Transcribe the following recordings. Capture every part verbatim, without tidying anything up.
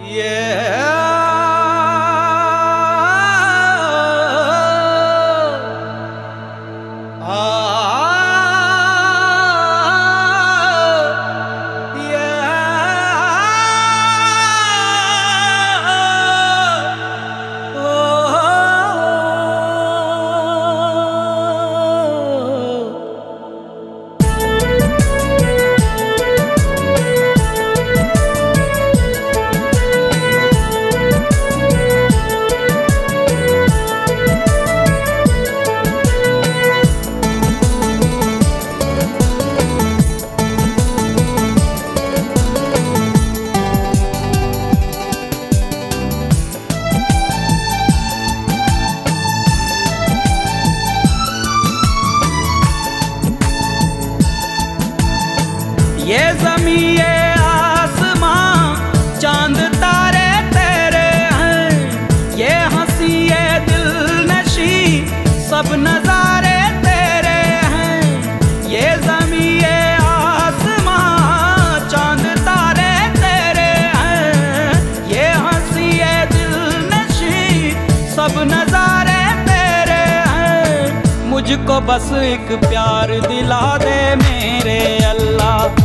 ये ज़मीं ये आसमां चांद तारे तेरे हैं, ये हंसी ये दिलनशी सब नज़ारे तेरे हैं। ये ज़मीं ये आसमां चांद तारे तेरे हैं, ये हंसी ये दिलनशी सब नज़ारे तेरे हैं। मुझको बस एक प्यार दिला दे मेरे अल्लाह,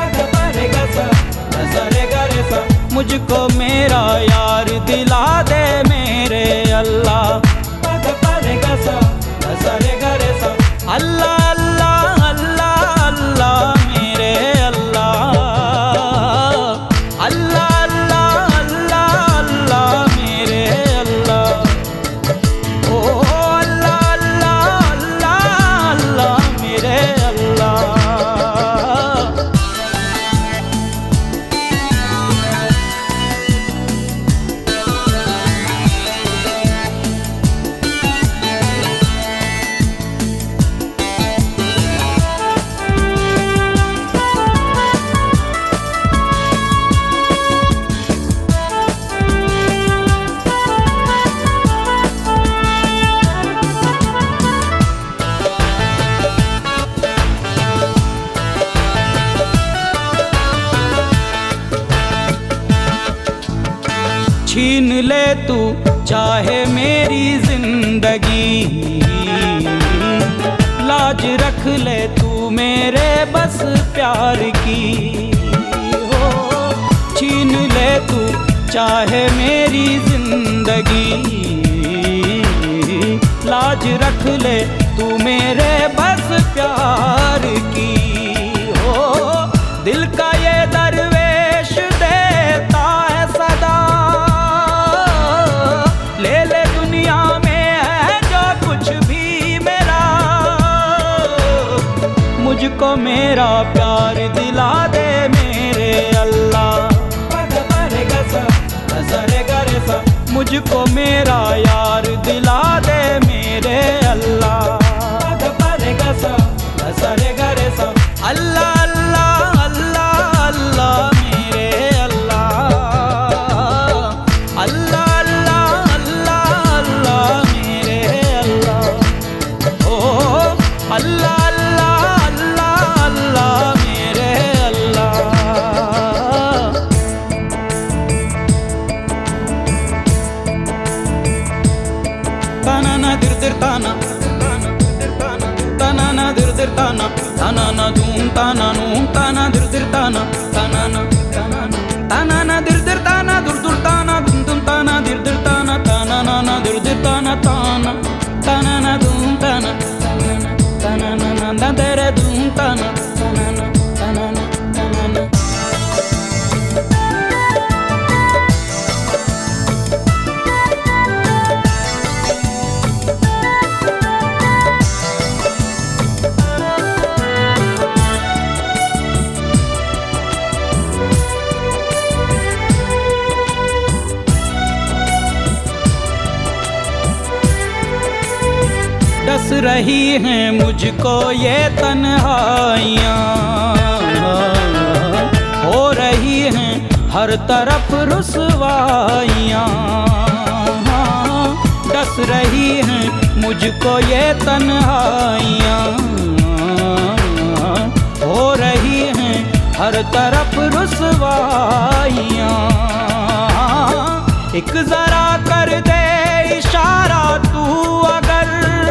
मुझको मेरा यार दिला दे मेरे अल्लाह। अल्लाह अल्लाह अल्लाह अल्लाह मेरे अल्लाह, अल्लाह अल्लाह अल्लाह अल्लाह मेरे अल्लाह। ओ अल्लाह अल्लाह अल्लाह अल्लाह मेरे अल्लाह। छीन ले तू चाहे मेरी जिंदगी, लाज रख ले तू मेरे बस प्यार की। हो छीन ले तू चाहे मेरी जिंदगी, लाज रख ले तू मेरे बस प्यार की। हो दिल का ये दरवेश देता है सदा, ले ले दुनिया में है जो कुछ भी मेरा। मुझको मेरा प्यार दिला दे मेरे अल्लाह, मुझको मेरा यार दिला दे मेरे अल्लाह। अल्लाह अल्लाह अल्लाह अल्लाह मेरे अल्लाह, अल्लाह अल्लाह अल्लाह अल्लाह मेरे अल्लाह। ओ अल्लाह अल्लाह अल्लाह अल्लाह मेरे अल्लाह। ताना ना दिर दिर ताना, ताना ना दिर दिर ताना, ताना ना धूम ताना नूम ताना दिर दिर ताना, ताना ना ताना ना दिर दिर ताना दुर दुर ताना दुम दुम ताना दिर दिर ताना, ताना ना ना दिर दिर ताना ताना, ताना ना धूम ताना, ताना ना ना ना तेरे धूम ताना, ताना ना ताना ना ताना ना। डस रही हैं मुझको ये तन्हाइयाँ, हो रही हैं हर तरफ रुसवाइयाँ। डस रही हैं मुझको ये तन्हाइयाँ, हो रही हैं हर तरफ रुसवाइयाँ। एक जरा कर दे इशारा तू अगर,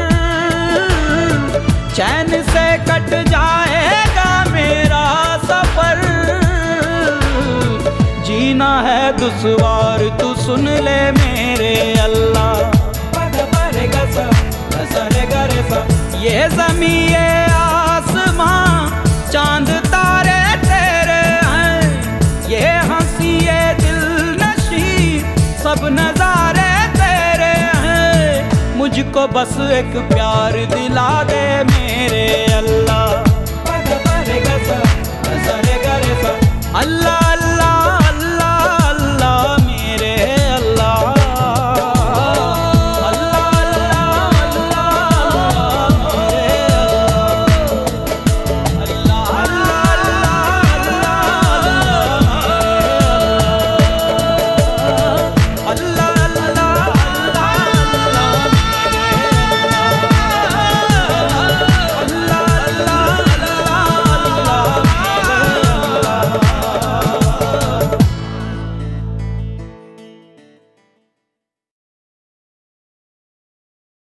चैन से कट जाएगा मेरा सफर। जीना है दुश्वार तू सुन ले मेरे अल्लाह। ये ज़मीं ये आसमां चांद तारे तेरे हैं, ये हंसी ये दिल नशी सब नजारे तेरे हैं। मुझको बस एक प्यार दिला दे मेरे अल्लाह।